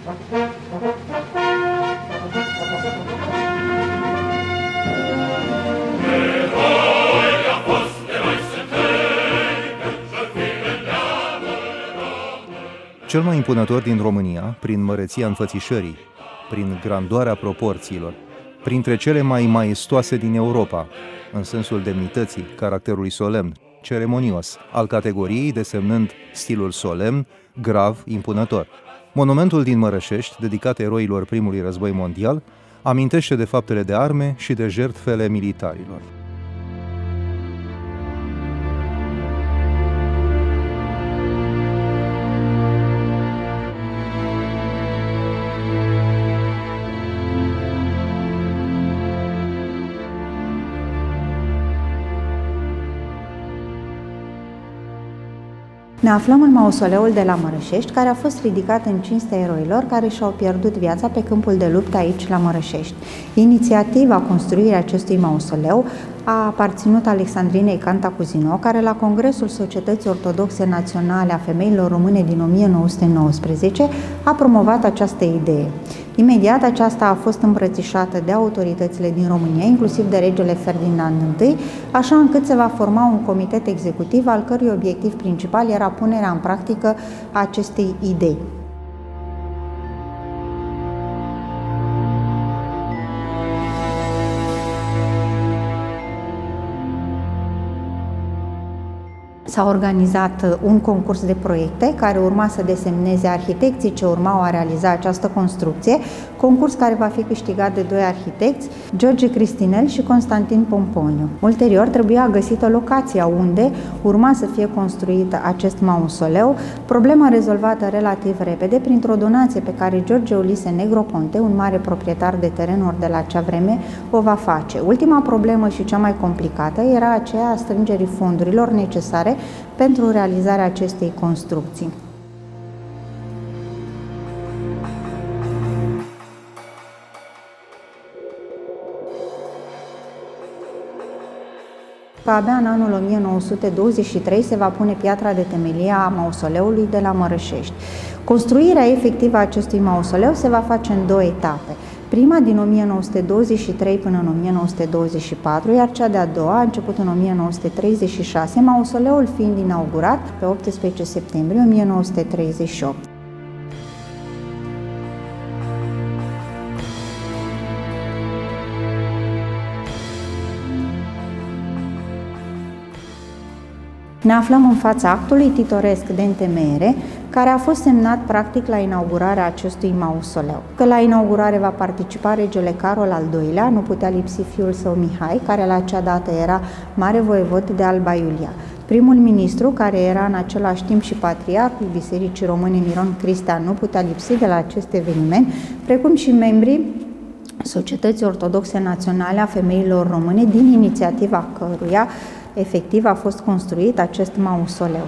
Cel mai impunător din România, prin măreția înfățișării, prin grandoarea proporțiilor, printre cele mai maestoase din Europa, în sensul demnității, caracterului solemn, ceremonios, al categoriei desemnând stilul solemn, grav, impunător. Monumentul din Mărășești, dedicat eroilor primului război mondial, amintește de faptele de arme și de jertfele militarilor. Ne aflăm în mausoleul de la Mărășești, care a fost ridicat în cinstea eroilor care și-au pierdut viața pe câmpul de luptă aici la Mărășești. Inițiativa construirii acestui mausoleu a aparținut Alexandrinei Cantacuzino, care la Congresul Societății Ortodoxe Naționale a Femeilor Române din 1919 a promovat această idee. Imediat aceasta a fost îmbrățișată de autoritățile din România, inclusiv de regele Ferdinand I, așa încât se va forma un comitet executiv al cărui obiectiv principal era punerea în practică a acestei idei. S-a organizat un concurs de proiecte care urma să desemneze arhitecții ce urmau a realiza această construcție, concurs care va fi câștigat de doi arhitecți, George Cristinel și Constantin Pomponiu. Ulterior trebuia găsită locația unde urma să fie construit acest mausoleu, problema rezolvată relativ repede printr-o donație pe care George Ulise Negroponte, un mare proprietar de terenuri de la acea vreme, o va face. Ultima problemă și cea mai complicată era aceea a strângerii fondurilor necesare pentru realizarea acestei construcții. Abia în anul 1923 se va pune piatra de temelie a mausoleului de la Mărășești. Construirea efectivă a acestui mausoleu se va face în două etape. Prima din 1923 până în 1924, iar cea de-a doua a început în 1936, mausoleul fiind inaugurat pe 18 septembrie 1938. Ne aflăm în fața actului titoresc de întemeiere, care a fost semnat practic la inaugurarea acestui mausoleu. Că la inaugurare va participa regele Carol al II-lea, nu putea lipsi fiul său Mihai, care la acea dată era mare voievod de Alba Iulia. Primul ministru, care era în același timp și patriarhul Bisericii Române Miron Cristian, nu putea lipsi de la acest eveniment, precum și membrii Societății Ortodoxe Naționale a Femeilor Române, din inițiativa căruia efectiv a fost construit acest mausoleu.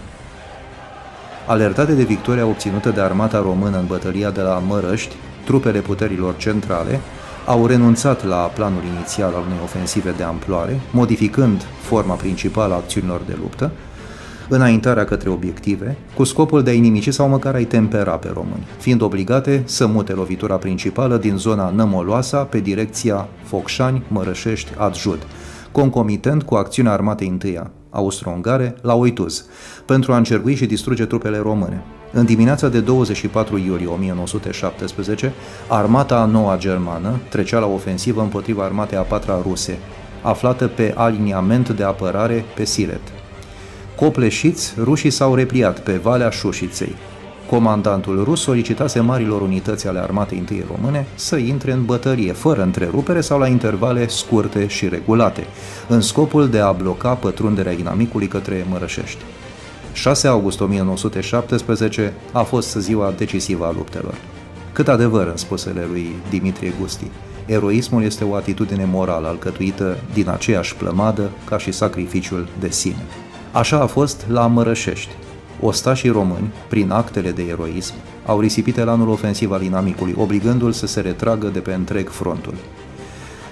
Alertate de victoria obținută de armata română în bătălia de la Mărăști, trupele puterilor centrale au renunțat la planul inițial al unei ofensive de amploare, modificând forma principală a acțiunilor de luptă, înaintarea către obiective, cu scopul de a-i nimici sau măcar a-i tempera pe români, fiind obligate să mute lovitura principală din zona Nămoloasa pe direcția Focșani, Mărășești, Adjud, concomitent cu acțiunea armatei întâia austro-ungare la Oituz, pentru a încercui și distruge trupele române. În dimineața de 24 iulie 1917, armata a noua germană trecea la ofensivă împotriva armatei a patra ruse, aflată pe aliniament de apărare pe Siret. Copleșiți, rușii s-au repliat pe Valea Șușiței. Comandantul rus solicitase marilor unități ale armatei întâi române să intre în bătălie, fără întrerupere sau la intervale scurte și regulate, în scopul de a bloca pătrunderea inamicului către Mărășești. 6 august 1917 a fost ziua decisivă a luptelor. Cât adevăr în spusele lui Dimitrie Gusti, eroismul este o atitudine morală alcătuită din aceeași plămadă ca și sacrificiul de sine. Așa a fost la Mărășești. Ostașii români, prin actele de eroism, au risipit elanul ofensiv al inamicului, obligându-l să se retragă de pe întreg frontul.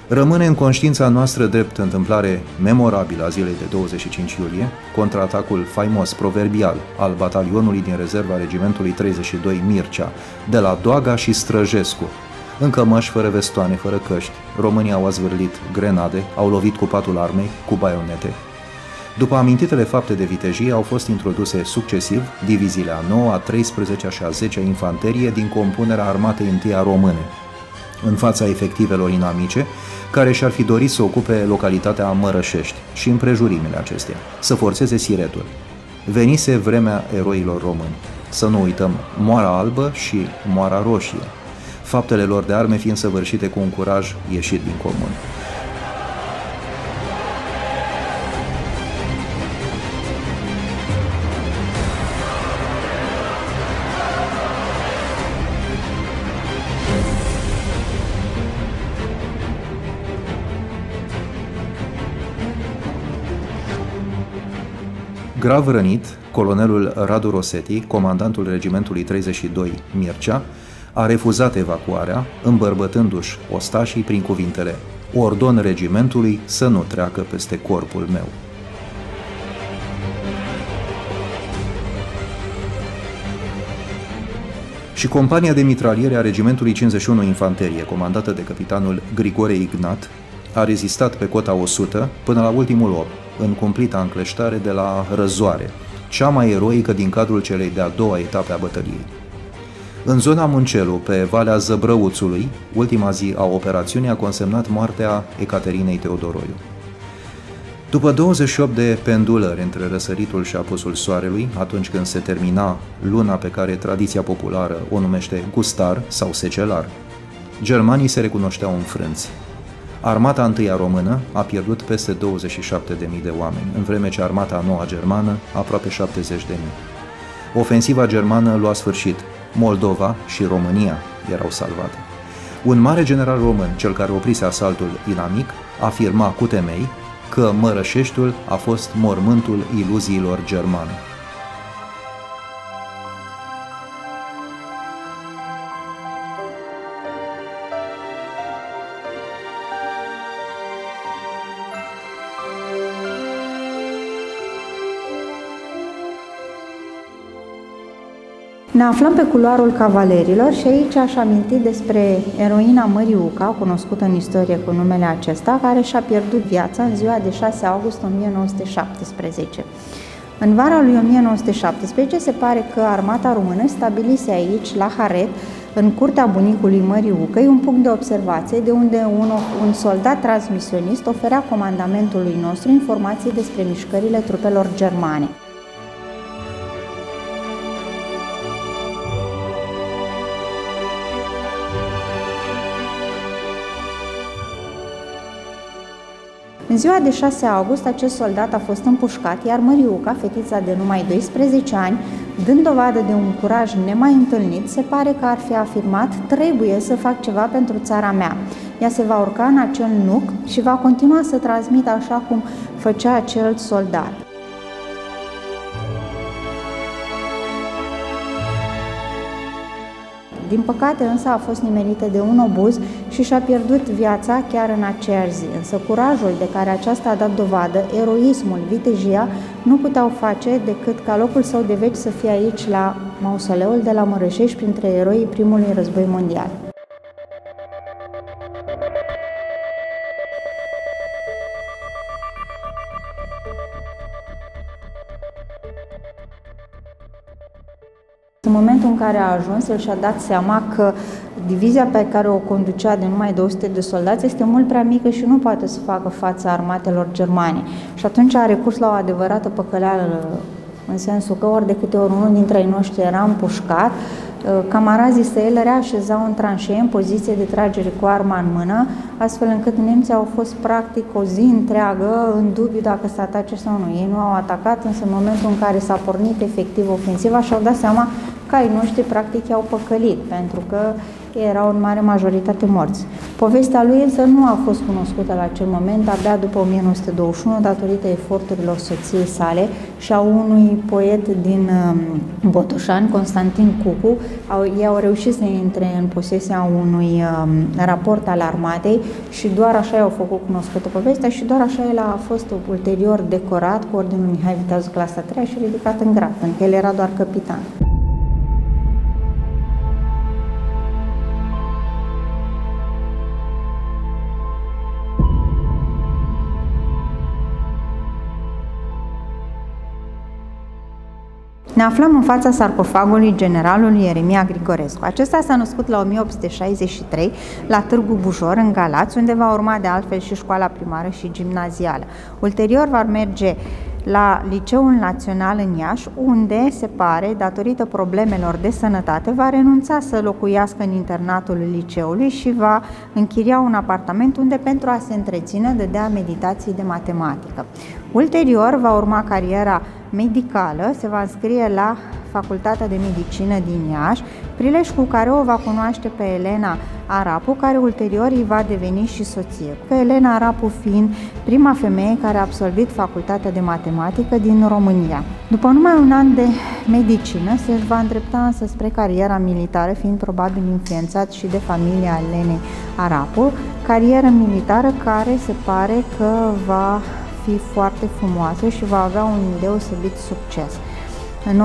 Rămâne în conștiința noastră drept întâmplare memorabilă a zilei de 25 iulie, contraatacul faimos proverbial al batalionului din rezerva regimentului 32 Mircea, de la Doaga și Străjescu. În cămăși, fără vestoane, fără căști, românii au azvârlit grenade, au lovit cu patul armei, cu baionete. După amintitele fapte de vitejie, au fost introduse succesiv diviziile a 9, a 13 și a 10 infanterie din compunerea armatei întâia române, în fața efectivelor inamice, care și-ar fi dorit să ocupe localitatea Mărășești și împrejurimile acesteia, să forțeze Siretul. Venise vremea eroilor români. Să nu uităm Moara Albă și Moara Roșie, faptele lor de arme fiind săvârșite cu un curaj ieșit din comun. Grav rănit, colonelul Radu Rosetti, comandantul regimentului 32 Mircea, a refuzat evacuarea, îmbărbătându-și ostașii prin cuvintele: "Ordon regimentului să nu treacă peste corpul meu." Și compania de mitraliere a regimentului 51 Infanterie, comandată de capitanul Grigore Ignat, a rezistat pe cota 100 până la ultimul om, în cumplita încleștare de la Răzoare, cea mai eroică din cadrul celei de-a doua etape a bătăliei. În zona Muncelu, pe Valea Zăbrăuțului, ultima zi a operațiunii a consemnat moartea Ecaterinei Teodoroiu. După 28 de pendulări între răsăritul și apusul soarelui, atunci când se termina luna pe care tradiția populară o numește gustar sau secelar, germanii se recunoșteau înfrânți. Armata întâia română a pierdut peste 27.000 de oameni, în vreme ce armata a noua germană aproape 70.000. Ofensiva germană lua sfârșit, Moldova și România erau salvate. Un mare general român, cel care oprise asaltul inamic, afirma cu temei că Mărășeștiul a fost mormântul iluziilor germane. Ne aflăm pe culoarul cavalerilor și aici aș aminti despre eroina Mării Uca, cunoscută în istorie cu numele acesta, care și-a pierdut viața în ziua de 6 august 1917. În vara lui 1917 se pare că armata română stabilise aici, la Haret, în curtea bunicului Mării Ucăi, un punct de observație de unde un soldat transmisionist oferea comandamentului nostru informații despre mișcările trupelor germane. În ziua de 6 august, acest soldat a fost împușcat, iar Măriuca, fetița de numai 12 ani, dând dovadă de un curaj nemai întâlnit, se pare că ar fi afirmat: "Trebuie să fac ceva pentru țara mea." Ea se va urca în acel nuc și va continua să transmită așa cum făcea acel soldat. Din păcate însă a fost nimerită de un obuz și și-a pierdut viața chiar în aceeași zi. Însă curajul de care aceasta a dat dovadă, eroismul, vitejia, nu puteau face decât ca locul său de veci să fie aici, la mausoleul de la Mărășești, printre eroii primului război mondial. În momentul în care a ajuns, el și-a dat seama că divizia pe care o conducea de numai 200 de soldați este mult prea mică și nu poate să facă față armatelor germane. Și atunci a recurs la o adevărată păcăleală, în sensul că ori de câte ori unul dintre ei noștri era împușcat, camarazii săi îl reașezau în tranșee, în poziție de tragere cu arma în mână, astfel încât nemții au fost practic o zi întreagă în dubiu dacă să atace sau nu. Ei nu au atacat, însă în momentul în care s-a pornit efectiv ofensiva și-au dat seama caii noștri practic i-au păcălit, pentru că erau în mare majoritate morți. Povestea lui însă nu a fost cunoscută la acel moment, abia după 1921, datorită eforturilor soției sale și a unui poet din Botoșani, Constantin Cucu. Ei au reușit să intre în posesia unui raport al armatei și doar așa i-au făcut cunoscută povestea și doar așa el a fost ulterior decorat cu Ordinul Mihai Viteazu clasa 3 și ridicat în grad, pentru că el era doar capitan. Ne aflăm în fața sarcofagului generalului Ieremia Grigorescu. Acesta s-a născut la 1863 la Târgu Bujor, în Galați, unde va urma de altfel și școala primară și gimnazială. Ulterior va merge la Liceul Național în Iași, unde, se pare, datorită problemelor de sănătate, va renunța să locuiască în internatul liceului și va închiria un apartament unde, pentru a se întreține, dădea meditații de matematică. Ulterior va urma cariera medicală, se va înscrie la Facultatea de Medicină din Iași, prilej cu care o va cunoaște pe Elena Arapu, care ulterior îi va deveni și soție, cu Elena Arapu fiind prima femeie care a absolvit Facultatea de Matematică din România. După numai un an de medicină, se va îndrepta însă spre cariera militară, fiind probabil influențat și de familia Elenei Arapu, carieră militară care se pare că va fi foarte frumoasă și va avea un deosebit succes. În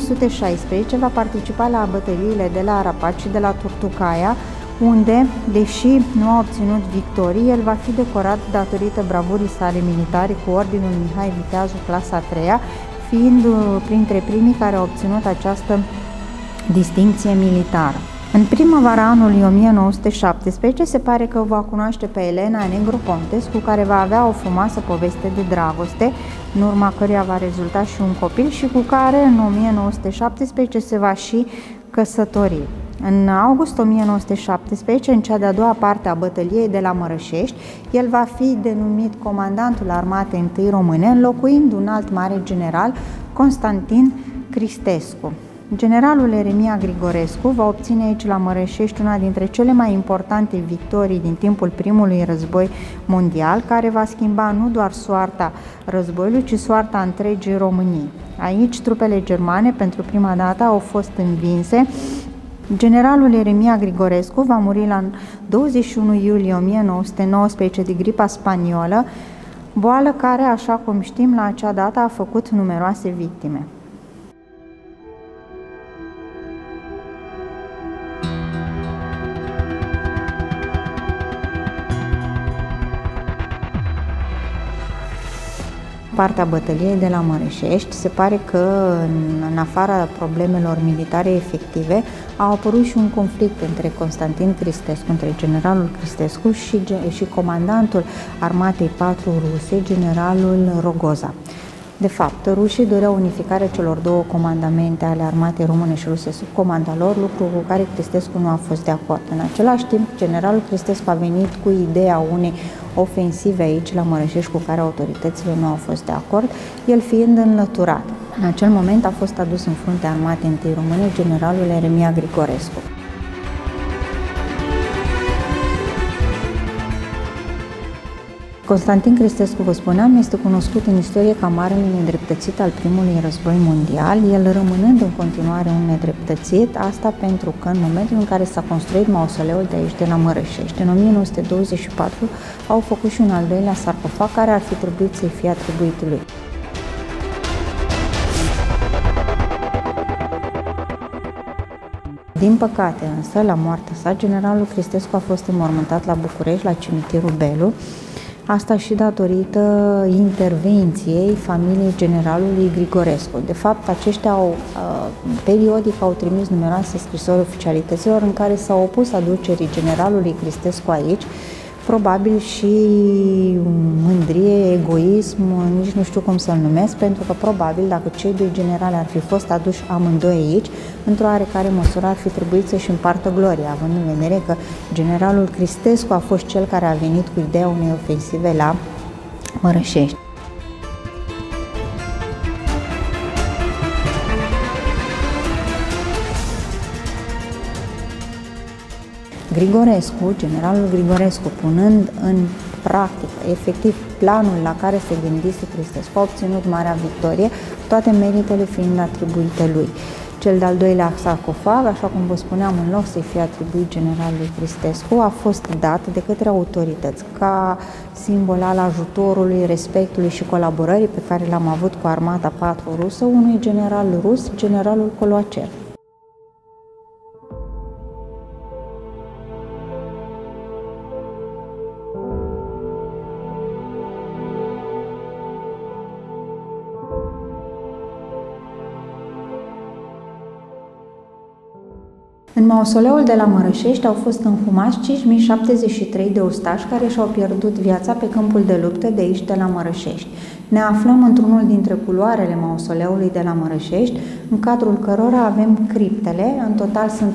1916 va participa la bătăliile de la Arapat și de la Turtucaia, unde, deși nu a obținut victorii, el va fi decorat datorită bravurii sale militare cu Ordinul Mihai Viteazu clasa 3-a, fiind printre primii care au obținut această distincție militară. În primăvara anului 1917 se pare că va cunoaște pe Elena Negropontes, cu care va avea o frumoasă poveste de dragoste, în urma căreia va rezulta și un copil și cu care în 1917 se va și căsători. În august 1917, în cea de-a doua parte a bătăliei de la Mărășești, el va fi denumit comandantul armatei I române, înlocuind un alt mare general, Constantin Cristescu. Generalul Ieremia Grigorescu va obține aici la Mărășești una dintre cele mai importante victorii din timpul primului război mondial, care va schimba nu doar soarta războiului, ci soarta întregii Românii. Aici, trupele germane pentru prima dată au fost învinse. Generalul Ieremia Grigorescu va muri la 21 iulie 1919 de gripa spaniolă, boală care, așa cum știm, la acea dată a făcut numeroase victime. Partea bătăliei de la Mărășești, se pare că în afara problemelor militare efective a apărut și un conflict între Constantin Cristescu, între generalul Cristescu și comandantul armatei 4 ruse, generalul Rogoza. De fapt, rușii doreau unificarea celor două comandamente ale armatei române și ruse sub comanda lor, lucru cu care Cristescu nu a fost de acord. În același timp, generalul Cristescu a venit cu ideea unei ofensive aici la Mărășești, cu care autoritățile nu au fost de acord, el fiind înlăturat. În acel moment a fost adus în fruntea armatei I române generalul Ieremia Grigorescu. Constantin Cristescu, vă spuneam, este cunoscut în istorie ca marele nedreptățit al primului război mondial, el rămânând în continuare un nedreptățit, asta pentru că în momentul în care s-a construit mausoleul de aici, de la Mărășești, în 1924, au făcut și un al doilea sarcofag care ar fi trebuit să-i fie atribuit lui. Din păcate însă, la moartea sa, generalul Cristescu a fost înmormântat la București, la cimitirul Belu, asta și datorită intervenției familiei generalului Grigorescu. De fapt, aceștia periodic au trimis numeroase scrisori oficialităților în care s-au opus aducerii generalului Cristescu aici, probabil și mândrie, egoism, nici nu știu cum să-l numesc, pentru că probabil dacă cei doi generali ar fi fost aduși amândoi aici, într-o oarecare măsură ar fi trebuit să-și împartă gloria, având în vedere că generalul Cristescu a fost cel care a venit cu ideea unei ofensive la Mărășești. Grigorescu, generalul Grigorescu, punând în practică, efectiv, planul la care se gândise Cristescu, a obținut marea victorie, toate meritele fiind atribuite lui. Cel de-al doilea sarcofag, așa cum vă spuneam, în loc să-i fie atribuit generalului Cristescu, a fost dat de către autorități ca simbol al ajutorului, respectului și colaborării pe care l-am avut cu armata 4 rusă unui general rus, generalul Coloacer. În mausoleul de la Mărășești au fost înhumați 5073 de ostași care și-au pierdut viața pe câmpul de luptă de aici, de la Mărășești. Ne aflăm într-unul dintre culoarele mausoleului de la Mărășești, în cadrul cărora avem criptele. În total sunt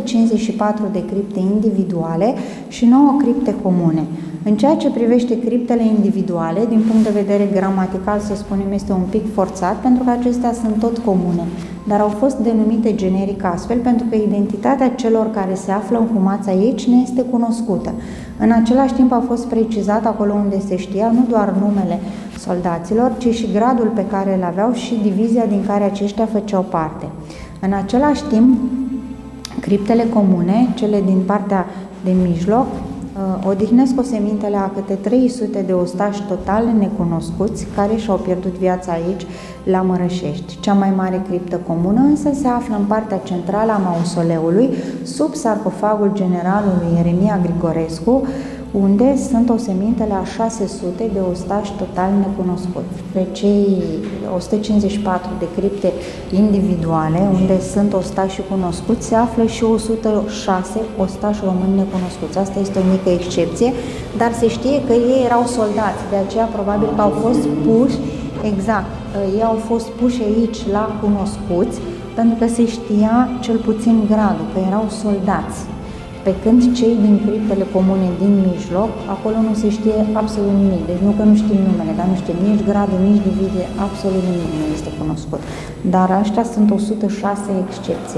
154 de cripte individuale și 9 cripte comune. În ceea ce privește criptele individuale, din punct de vedere gramatical, să spunem, este un pic forțat, pentru că acestea sunt tot comune, dar au fost denumite generic astfel pentru că identitatea celor care se află înhumați aici ne este cunoscută. În același timp a fost precizat acolo unde se știa nu doar numele soldaților, ci și gradul pe care îl aveau și divizia din care aceștia făceau parte. În același timp, criptele comune, cele din partea de mijloc, odihnesc osemintele a câte 300 de ostași total necunoscuți care și-au pierdut viața aici, la Mărășești. Cea mai mare criptă comună însă se află în partea centrală a mausoleului, sub sarcofagul generalului Ieremia Grigorescu, unde sunt osemintele a 600 de ostași total necunoscuți. Pe cei 154 de cripte individuale, unde sunt ostași cunoscuți, se află și 106 ostași români necunoscuți. Asta este o mică excepție, dar se știe că ei erau soldați, de aceea probabil că au fost puși, exact, ei au fost puși aici la cunoscuți, pentru că se știa cel puțin gradul, că erau soldați. Pe când cei din criptele comune din mijloc, acolo nu se știe absolut nimic. Deci nu că nu știm numele, dar nu știm nici gradul, nici divizie, absolut nimic nu este cunoscut. Dar aștia sunt 106 excepții.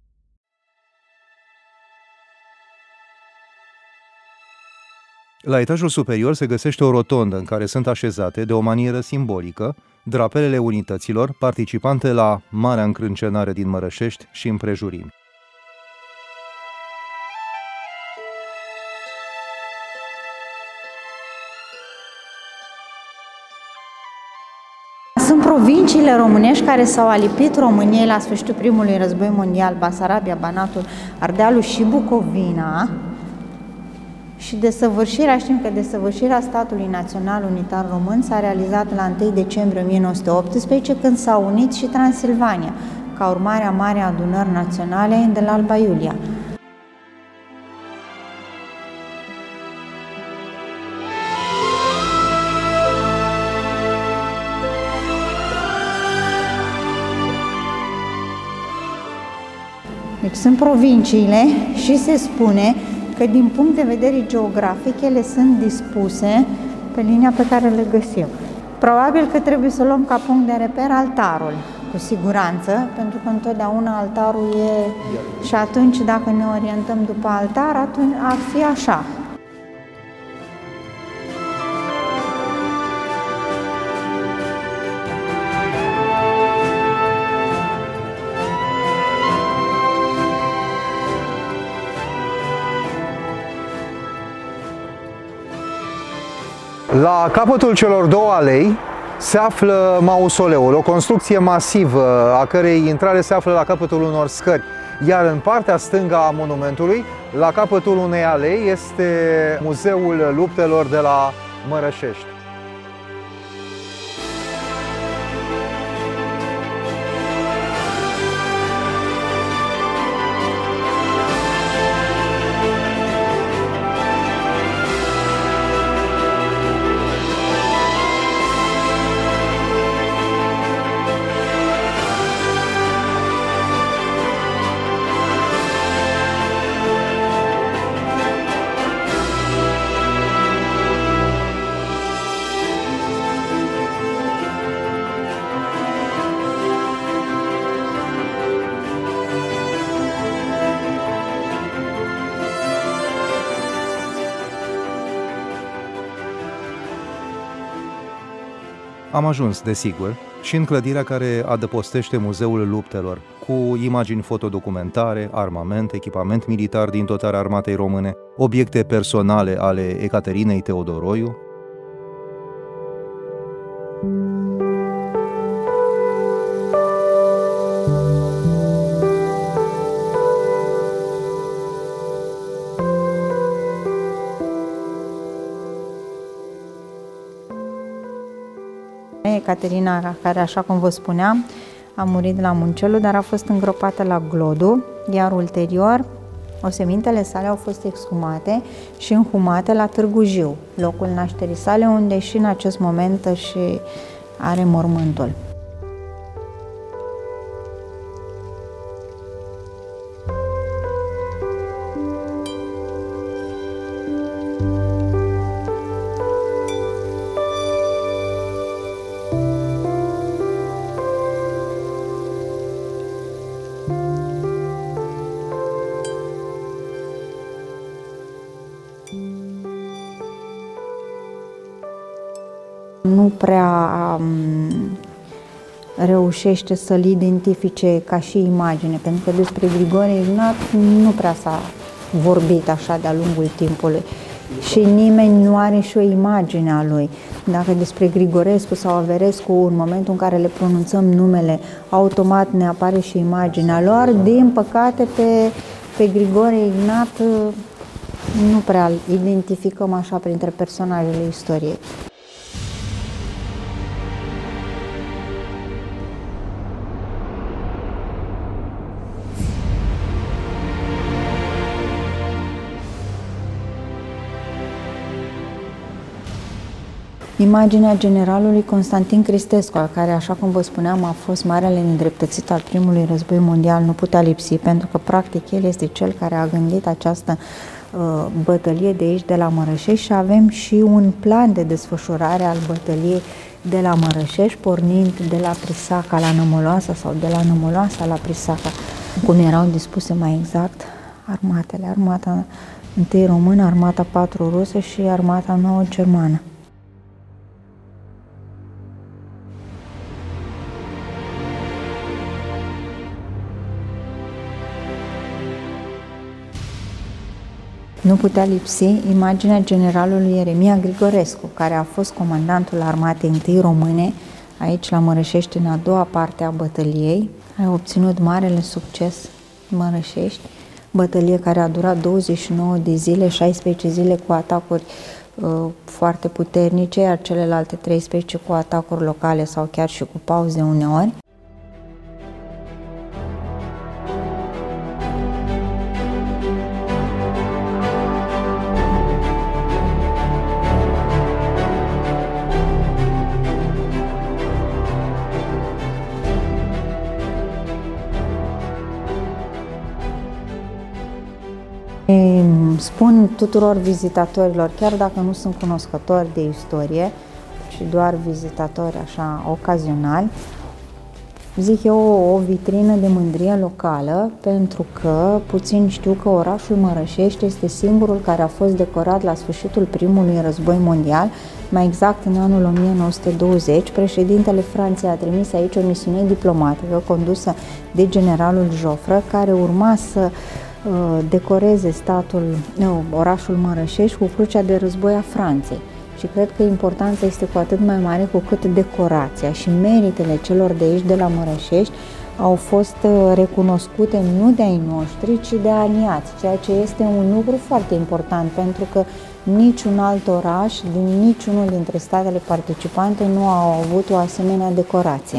La etajul superior se găsește o rotondă în care sunt așezate, de o manieră simbolică, drapelele unităților participante la Marea Încrâncenare din Mărășești și împrejurimi. Sunt provinciile românești care s-au alipit României la sfârșitul primului război mondial, Basarabia, Banatul, Ardealul și Bucovina. Și știm că desăvârșirea statului național unitar român s-a realizat la 1 decembrie 1918, când s-a unit și Transilvania, ca urmare a Marei Adunări Naționale de la Alba Iulia. Deci sunt provinciile și se spune că din punct de vedere geografic ele sunt dispuse pe linia pe care le găsim. Probabil că trebuie să luăm ca punct de reper altarul, cu siguranță, pentru că întotdeauna altarul e... Și atunci, dacă ne orientăm după altar, atunci ar fi așa. La capătul celor două alei se află mausoleul, o construcție masivă, a cărei intrare se află la capătul unor scări. Iar în partea stângă a monumentului, la capătul unei alei, este Muzeul Luptelor de la Mărășești. Am ajuns, desigur, și în clădirea care adăpostește Muzeul Luptelor, cu imagini fotodocumentare, armament, echipament militar din dotarea armatei române, obiecte personale ale Ecaterinei Teodoroiu. Ecaterina, care, așa cum vă spuneam, a murit la Muncelu, dar a fost îngropată la Glodu, iar ulterior osemintele sale au fost exhumate și înhumate la Târgu Jiu, locul nașterii sale, unde și în acest moment și are mormântul. Nu prea reușește să-l identifice ca și imagine, pentru că despre Grigore Ignat nu prea s-a vorbit așa de-a lungul timpului și nimeni nu are și o imagine a lui. Dacă despre Grigorescu sau Averescu, în momentul în care le pronunțăm numele, automat ne apare și imaginea lor. Din păcate, pe Grigore Ignat nu prea îl identificăm așa printre personajele istoriei. Imaginea generalului Constantin Cristescu, care, așa cum vă spuneam, a fost marele nedreptățit al primului război mondial, nu putea lipsi, pentru că, practic, el este cel care a gândit această bătălie de aici, de la Mărășești, și avem și un plan de desfășurare al bătăliei de la Mărășești, pornind de la Prisaca la Nămoloasa sau de la Nămoloasa la Prisaca, cum erau dispuse mai exact armatele. Armata 1 română, armata 4 rusă și armata 9 germană. Nu putea lipsi imaginea generalului Ieremia Grigorescu, care a fost comandantul armatei 1 române, aici la Mărășești, în a doua parte a bătăliei. A obținut marele succes în Mărășești, bătălie care a durat 29 de zile, 16 zile cu atacuri foarte puternice, iar celelalte 13 cu atacuri locale sau chiar și cu pauze uneori. Spun tuturor vizitatorilor, chiar dacă nu sunt cunoscători de istorie, ci doar vizitatori așa ocazionali, zic eu o vitrină de mândrie locală, pentru că puțin știu că orașul Mărășești este singurul care a fost decorat la sfârșitul primului război mondial, mai exact în anul 1920. Președintele Franței a trimis aici o misiune diplomatică condusă de generalul Joffre, care urma să decoreze orașul Mărășești cu Crucea de Război a Franței. Și cred că importanța este cu atât mai mare cu cât decorația și meritele celor de aici, de la Mărășești, au fost recunoscute nu de ai noștri, ci de aliați, ceea ce este un lucru foarte important, pentru că niciun alt oraș din niciunul dintre statele participante nu au avut o asemenea decorație.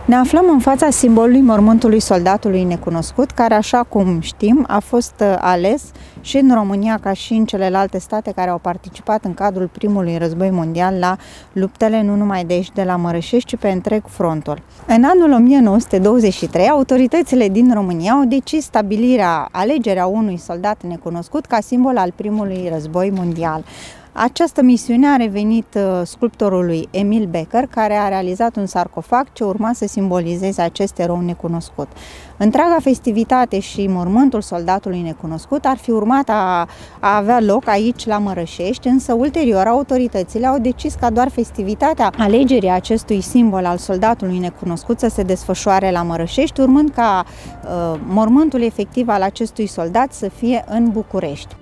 Ne aflăm în fața simbolului mormântului soldatului necunoscut, care, așa cum știm, a fost ales și în România ca și în celelalte state care au participat în cadrul primului război mondial la luptele nu numai de aici de la Mărășești, ci pe întreg frontul. În anul 1923, autoritățile din România au decis alegerea unui soldat necunoscut ca simbol al primului război mondial. Această misiune a revenit sculptorului Emil Becker, care a realizat un sarcofag ce urma să simbolizeze acest erou necunoscut. Întreaga festivitate și mormântul soldatului necunoscut ar fi urmat a avea loc aici la Mărășești, însă ulterior autoritățile au decis ca doar festivitatea alegerii acestui simbol al soldatului necunoscut să se desfășoare la Mărășești, urmând ca mormântul efectiv al acestui soldat să fie în București.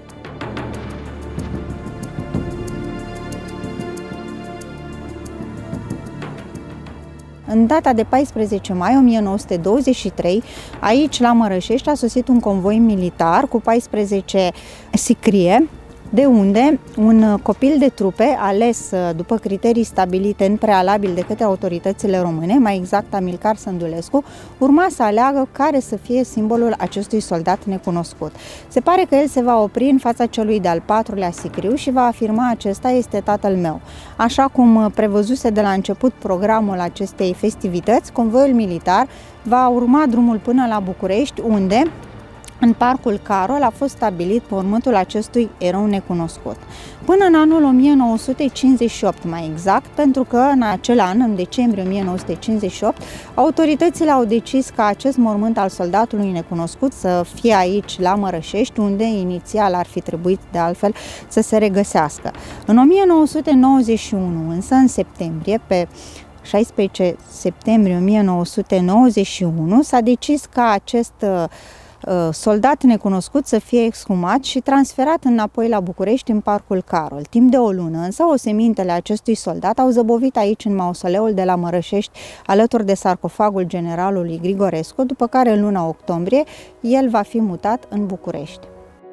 În data de 14 mai 1923, aici la Mărășești a sosit un convoi militar cu 14 sicrie, de unde un copil de trupe ales după criterii stabilite în prealabil de către autoritățile române, mai exact Amilcar Sândulescu, urma să aleagă care să fie simbolul acestui soldat necunoscut. Se pare că el se va opri în fața celui de-al patrulea sicriu și va afirma: acesta este tatăl meu. Așa cum prevăzuse de la început programul acestei festivități, convoiul militar va urma drumul până la București, unde în Parcul Carol a fost stabilit mormântul acestui erou necunoscut. Până în anul 1958, mai exact, pentru că în acel an, în decembrie 1958, autoritățile au decis ca acest mormânt al soldatului necunoscut să fie aici, la Mărășești, unde inițial ar fi trebuit, de altfel, să se regăsească. În 1991, însă, în septembrie, pe 16 septembrie 1991, s-a decis ca acest soldat necunoscut să fie exhumat și transferat înapoi la București, în Parcul Carol. Timp de o lună, însă, osemintele acestui soldat au zăbovit aici, în mausoleul de la Mărășești, alături de sarcofagul generalului Grigorescu, după care, în luna octombrie, el va fi mutat în București.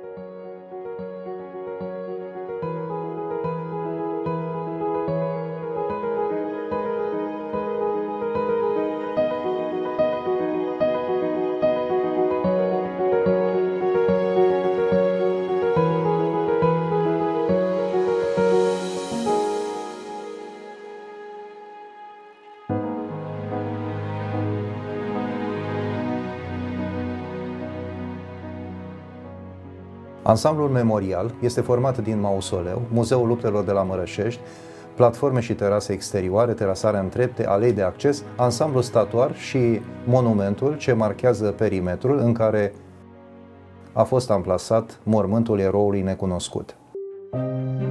Ansamblul memorial este format din mausoleu, Muzeul Luptelor de la Mărășești, platforme și terase exterioare, terasarea în trepte, alei de acces, ansamblul statuar și monumentul ce marchează perimetrul în care a fost amplasat mormântul eroului necunoscut.